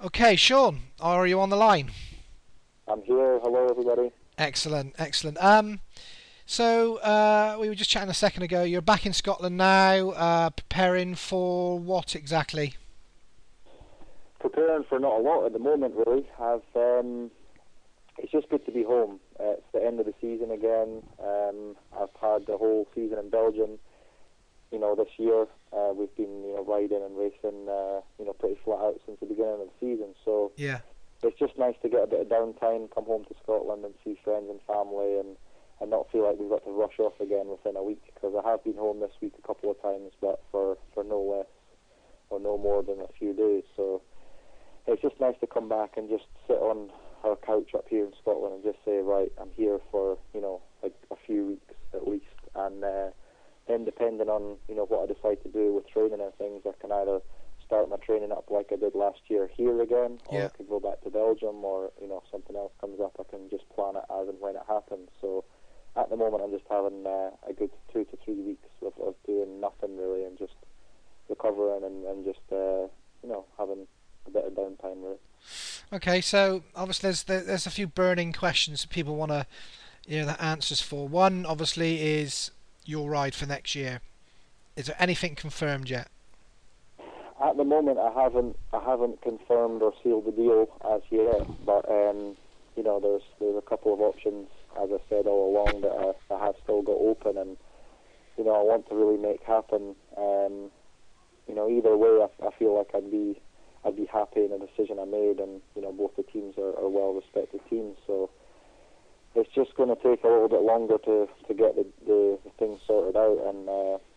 Okay, Sean, are you on the line? I'm here. Hello, everybody. Excellent, excellent. We were just chatting a second ago. You're back in Scotland now, preparing for what exactly? Preparing for not a lot at the moment, really. It's just good to be home. It's the end of the season again. I've had the whole season in Belgium. This year we've been, riding and racing, pretty flat out since the beginning of the season. So Yeah. it's just nice to get a bit of downtime, come home to Scotland and see friends and family, and not feel like we've got to rush off again within a week. Because I have been home this week a couple of times, but for no less or no more than a few days. So it's just nice to come back and just sit on our couch up here in Scotland and just say, right, I'm here for, like a few weeks at least. And then depending on, what I decide to do with training and things, I can either start my training up like I did last year here again, or I could go back to Belgium, or, something else comes up, I can just plan it as and when it happens. So at the moment I'm just having a good 2 to 3 weeks of doing nothing really, and just recovering and just, having a bit of downtime really. Okay, so obviously there's a few burning questions that people want to the answers for. One obviously is your ride for next year. Is there anything confirmed yet? At the moment, I haven't confirmed or sealed the deal as yet, but there's a couple of options, as I said all along, that I have still got open, and I want to really make happen. Either way, I feel like I'd be happy in the decision I made, and both the teams are well-respected teams, so it's just going to take a little bit longer to get the things sorted out, and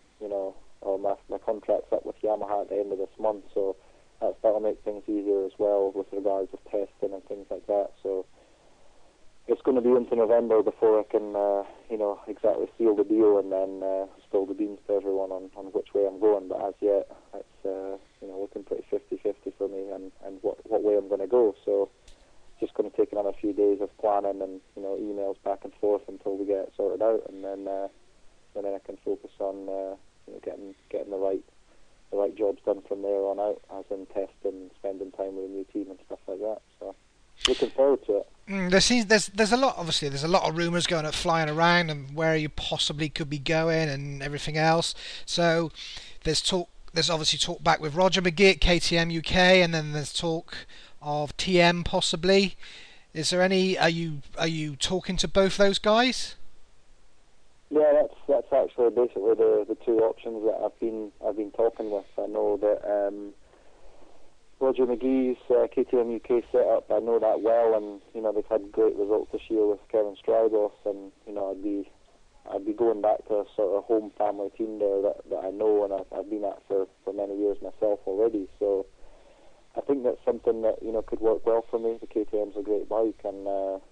my contract's up with Yamaha at the end of this month, so that'll make things easier as well with regards of testing and things like that. So it's going to be into November before I can exactly seal the deal and then spill the beans to everyone on which way I'm going. But as yet, it's looking pretty 50-50 for me and what way I'm going to go. So just going to take another few days of planning and emails back and forth until we get it sorted out, and then I can focus on getting the right jobs done from there on out, as in testing, spending time with a new team and stuff like that. So looking forward to it. There's a lot, obviously there's a lot of rumours flying around and where you possibly could be going and everything else. So there's obviously talk back with Roger McGee at KTM UK, and then there's talk of TM possibly. Is there any? Are you talking to both those guys? Yeah, that's actually basically the two options that I've been talking with. I know that Roger McGee's KTM UK setup, I know that well, and they've had great results this year with Kevin Strydos, and I'd be going back to a sort of home family team there that I know and I've been at for many years myself already. So I think that's something that could work well for me. The KTM's a great bike, and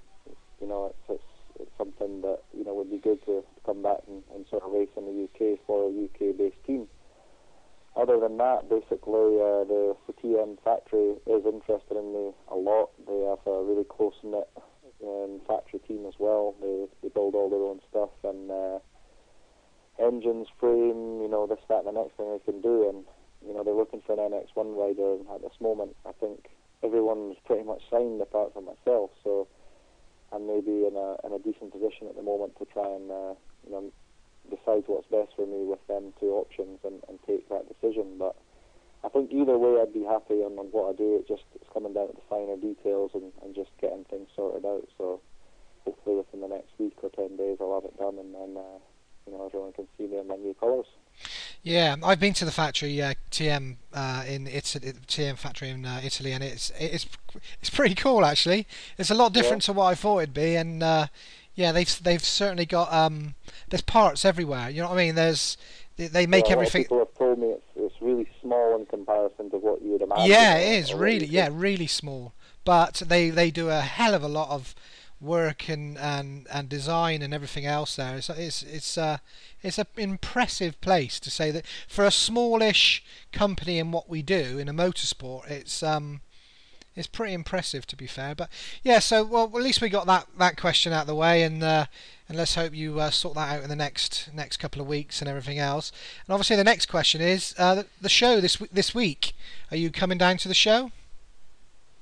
it's something that would be good to come back and sort of race in the UK for a UK-based team. Other than that, basically, the TM factory is interested in me a lot. They have a really close-knit factory team as well. They build all their own stuff, and engines, frame, this, that, and the next thing they can do. And they're looking for an NX1 rider. And at this moment, I think everyone's pretty much signed apart from myself. So I'm maybe in a decent position at the moment to try and decide what's best for me with them two options and take that decision. But I think either way I'd be happy on what I do. It's coming down to the finer details and just getting things sorted out. So hopefully within the next week or 10 days I'll have it done, and then everyone can see me in my new colours. Yeah, I've been to the factory, TM in Italy, TM factory in Italy, and it's pretty cool actually. It's a lot different to what I thought it'd be, and they've certainly got there's parts everywhere. You know what I mean? They make everything. People have told me it's really small in comparison to what you would imagine. Yeah, it is really small, but they do a hell of a lot of work and design and everything else there. It's an impressive place, to say that for a smallish company in what we do in a motorsport. It's pretty impressive, to be fair. But yeah, so at least we got that question out of the way, and let's hope you sort that out in the next couple of weeks and everything else. And obviously the next question is the show this week. Are you coming down to the show?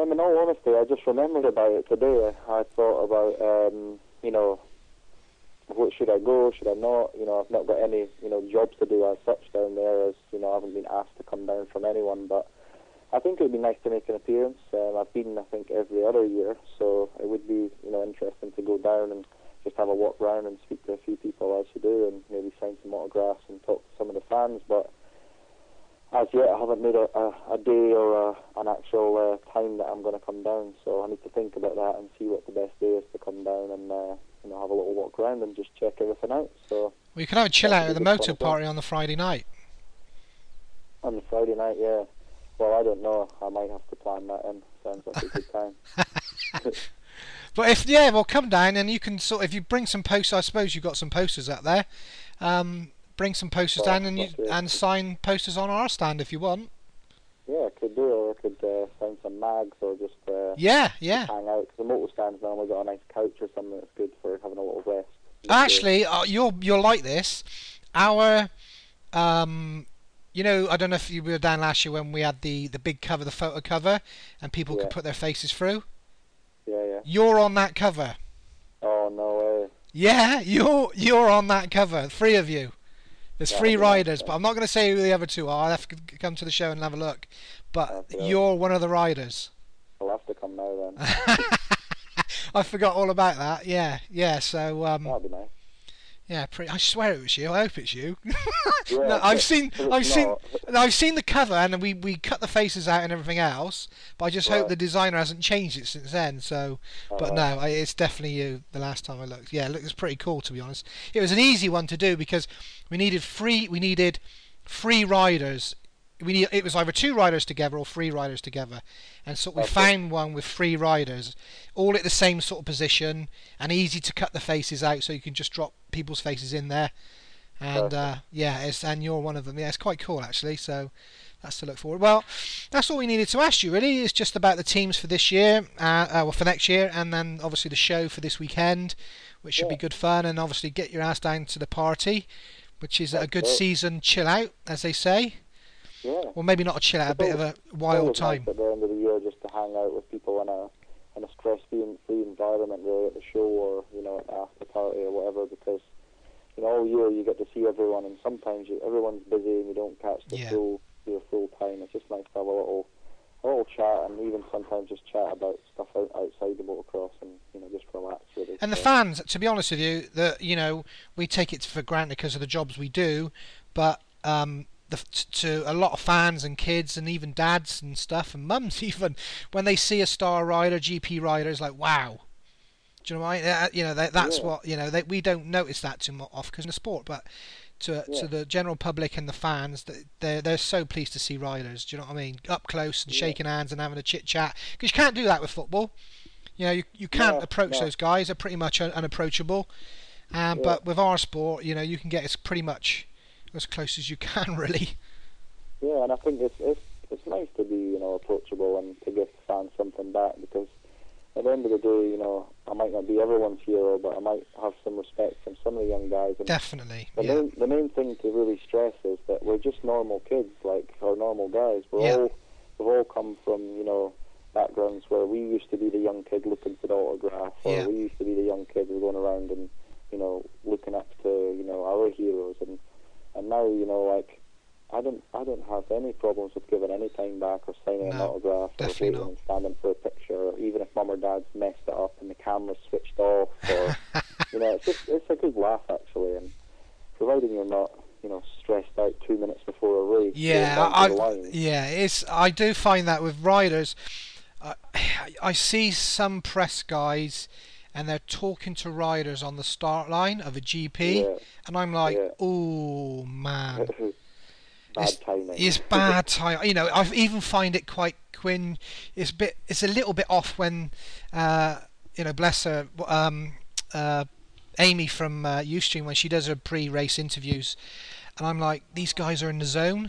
In all honesty, I just remembered about it today. I thought about, you know, what should I go, should I not? You know, I've not got any, you know, jobs to do as such down there, as, you know, I haven't been asked to come down from anyone, but I think it would be nice to make an appearance. I've been, I think, every other year, so it would be, you know, interesting to go down and just have a walk around and speak to a few people as you do, and maybe sign some autographs and talk to some of the fans, but as yet I haven't made a day or an actual time that I'm going to come down, so I need to think about that and see what the best day is to come down and you know, have a little walk around and just check everything out. So Well, you can have a chill out at the motor party on the Friday night. On the Friday night, yeah. Well, I don't know. I might have to plan that in. Sounds like a good time. But if yeah, well, come down and you can sort. If you bring some posters, I suppose you've got some posters up there. Bring some posters down and sign posters on our stand if you want. Yeah, I could do, or I could sign some mags, or just yeah. hang out. Because the motor stand's normally got a nice couch or something that's good for having a little rest. Actually, you'll like this. Our you know, I don't know if you were down last year when we had the big cover, the photo cover, and people could put their faces through. Yeah. You're on that cover. Oh, no way. Yeah, you're on that cover. 3 of you. There's 3 riders, but I'm not going to say who the other 2 are. I'll have to come to the show and have a look. But you're one of the riders. I'll have to come now then. I forgot all about that. Yeah. So that'd be nice. Yeah, I swear it was you. I hope it's you. Yeah, no, I've seen the cover, and we cut the faces out and everything else. But I just hope the designer hasn't changed it since then. So, but no, it's definitely you. The last time I looked, yeah, it looks pretty cool, to be honest. It was an easy one to do because we needed 3 riders. It was either 2 riders together or 3 riders together, and so we found one with 3 riders, all at the same sort of position, and easy to cut the faces out, so you can just drop people's faces in there. And and you're one of them. Yeah, it's quite cool actually. So that's to look forward. Well, that's all we needed to ask you really. It's just about the teams for this year, for next year, and then obviously the show for this weekend, which should be good fun, and obviously get your ass down to the party, which is a good season chill out, as they say. Yeah. Well, maybe not a chill out, a bit of a wild time. Nice at the end of the year, just to hang out with people in a stress-free environment, really, at the show or, you know, at the after party or whatever, because, you know, all year you get to see everyone, and sometimes everyone's busy and you don't catch your full time. It's just nice to have a little chat, and even sometimes just chat about stuff outside the motocross, and, you know, just relax really. And the fans, to be honest with you, you know, we take it for granted because of the jobs we do, but to a lot of fans and kids and even dads and stuff and mums even, when they see a star rider, GP rider, it's like, wow. Do you know what I mean? You know, that's what, you know, we don't notice that too much off because of the sport, but to the general public and the fans, they're so pleased to see riders. Do you know what I mean? Up close and shaking hands and having a chit chat, because you can't do that with football. You know, you can't approach those guys. They're pretty much unapproachable. But with our sport, you know, you can get pretty much as close as you can, really. Yeah, and I think it's nice to be, you know, approachable and to give fans something back, because at the end of the day, you know, I might not be everyone's hero, but I might have some respect from some of the young guys. And definitely. The main thing to really stress is that we're just normal kids, or normal guys. We've all come from, you know, backgrounds where we used to be the young kid looking for the autograph, or we used to be the young kid who were going around and, you know, looking up to, you know, our heroes, and now, you know, like, I don't have any problems with giving any time back or signing an autograph or waiting and standing for a picture, or even if mum or dad's messed it up and the camera's switched off, or you know, it's a good laugh actually, and providing you're not, you know, stressed out 2 minutes before a race. I do find that with riders, I see some press guys and they're talking to riders on the start line of a GP, and I'm like, oh man. It's bad timing. You know, I even find it quite when it's a little bit off when you know, bless her, Amy from Ustream, when she does her pre-race interviews, and I'm like, these guys are in the zone.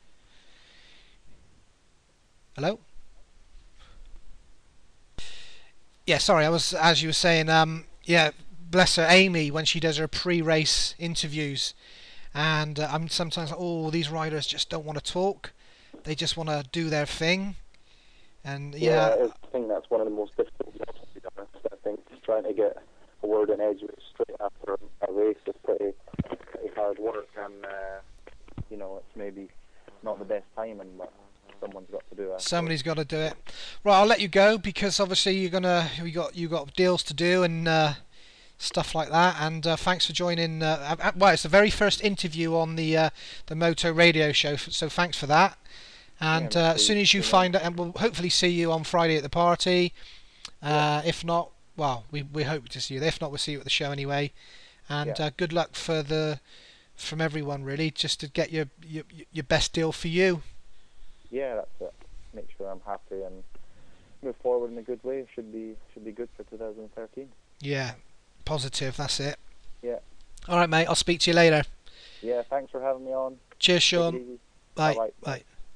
Hello? Yeah, sorry, I was, as you were saying, bless her, Amy, when she does her pre-race interviews. And I'm sometimes like, oh, these riders just don't want to talk. They just want to do their thing. And Yeah, I think that's one of the most difficult jobs, to be honest. I think trying to get a word in edgeways straight after a race is pretty hard work, and it's maybe not the best timing, but someone's got to do it. somebody's got to do it. Right, I'll let you go because obviously you got deals to do and stuff like that. And thanks for joining. Well, it's the very first interview on the Moto Radio Show, so thanks for that. And as soon as you find out, and we'll hopefully see you on Friday at the party. If not, well, we hope to see you. If not, we'll see you at the show anyway. And good luck from everyone, really, just to get your best deal for you. Yeah, that's it. Make sure I'm happy and move forward in a good way. Should be good for 2013. Yeah, positive. That's it. Yeah. All right, mate. I'll speak to you later. Yeah. Thanks for having me on. Cheers, Sean. Bye. Bye.